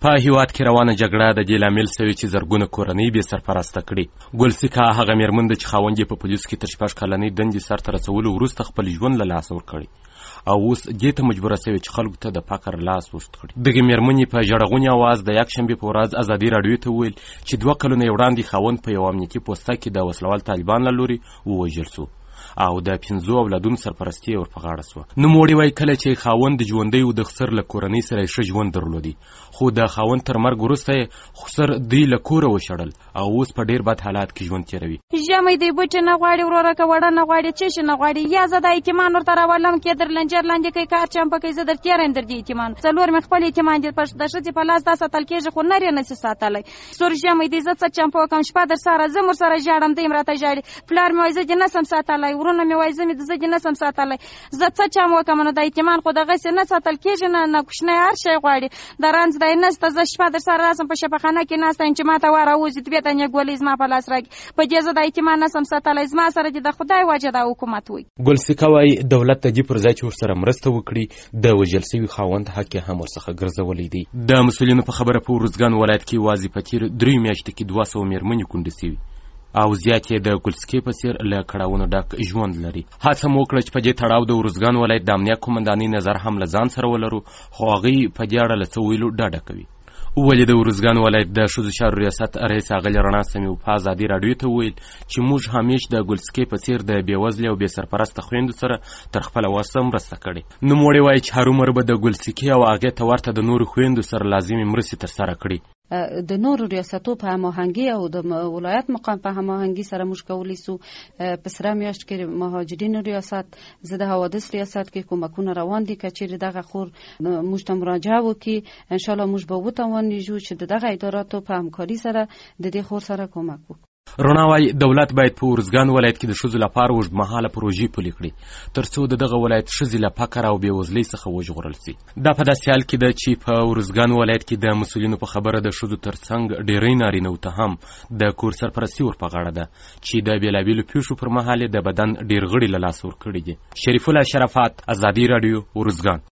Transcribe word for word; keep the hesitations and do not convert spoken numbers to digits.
په هیواد کې روانه جګړه د دې لامل سوې چې زرګونه کورنۍ بې سرپرسته کړي. ګلسیکا هغه مېرمن ده چې خاوند یې په پولیسو کې تر شپږ کلنۍ دندې سرته رسولو وروسته خپل ژوند له لاسه ورکړی او اوس دې ته مجبوره سوې چې خلکو ته د فقر لاس اوږد کړي. دغې مېرمنې په ژړغوني اواز د یکشنبې په ورځ ازادي راډیو ته وویل چې دوه کلونه یې وړاندې خاوند په یو امنیتي پوسته کې د وسلوال طالبان له لوري ووژل سو او د پنځو اولادونو سرپرستي یې ور په غاړه سوه. نوموړي وایي کله چې خاوند د ژوندی و د خسر له کورنۍ سره یې ښه ژوند درلودی، خو د خاوند تر مرګ وروسته یې خسر دوی له کوره وشړل او اوس په ډېر بد حالات کې ژوند تېروي. ژمی دی بوټي نه غواړي، وروره که وړه نه غواړي، چیشي نه غواړي، یا زه د یتیمان ورته راولم کې در لنجر لاندې کوي کار چمپه کوي، زه در تېره یم در دې یتیمان څلور مې خپل یتیمان دي د ښځې په لاس دا ساتل کېږي خو نر یې نسي ساتلی. سور ژمی دی زه څه چمپه وکړم شپه در سره زه ورسره ژاړم دی م راته ژاړي، پلار مې وایي زه دې نسم ساتلی، ورونه مې وایي زه مې زه دې نسم ساتلی، زه څه چم وکړم نو د یتیمان خو دغسې نه ساتل کېږي نه نه کوچنی هر شی غواړي د رنځ دی نسته. زه شپه در سره راسم په شفاخانه کې ناسته یم چې ما ته وراوځي دوې دانې ګولۍ زما په لاس راکړي، په دې زه د یتیمان نسم ساتلی، زما سره دې د خدای وجه دا حکومت وي. ګلسیکا وایي دولت د دې پر ځای چې ورسره مرسته وکړي د وژل سوي خاوند حق یې هم ورڅخه ګرځولی دی. د مسؤلینو په خبره په ارزګان ولایت کې یوازې په تېرو دریو میاشتو کې دوه سوه مېرمنې کونډې سوي او زیات یې د ګلسکې په څېر له کړاوونو ډک ژوند لري. هڅه مو وکړه چې په دې تړاو د ارزګان ولایت د امنیه قومندانۍ نظر هم له ځان سره ولرو، خو هغوی په دې اړه له څه ویلو ډډه کوي. ولې د ارزګان ولایت د ښځو چارو ریاست رئیس اغلې رڼا سمیو په ازادي راډیو ته وویل چې موږ همیش د ګلسکې په څېر د بېوزلې او بې سرپرسته خویندو سره تر خپله وسه مرسته کړې. نوموړی وایي چې هرومرو به د ګلسکې او هغې ته ورته د نورو خویندو سره لازمې مرستې ترسره کړي. د نورو ریاستو په هماهنګي او د ولایت مقام په هماهنګي سره موږ کولی سو په سره میاشت کې مهاجرینو ریاست زه د حوادث ریاست کې کومکونه روان دي که چیرې دغه خور موږ ته مراجعه وکړي انشاءالله موږ به وتوانیږو چې د دغه اداراتو په همکاري سره د دې خور سره کومک وکړو. رڼا وایي دولت باید په ارزګان ولایت کې د ښځو لپاره اوږدمهاله پروژې پلي کړي تر څو د دغه ولایت ښځې له فقر او بېوزلۍ څخه وژغورل سي. دا په داسې حال کې ده چې په ارزګان ولایت کې د مسؤلینو په خبره د ښځو تر څنګ ډېری نارینهو ته هم د کور سرپرستي ور په غاړه ده چې د بېلابېلو پیښو پر مهال د بدن ډېر غړي له لاسه ورکړي دي. شریف الله شرافت، ازادي راډیو، ارزګان.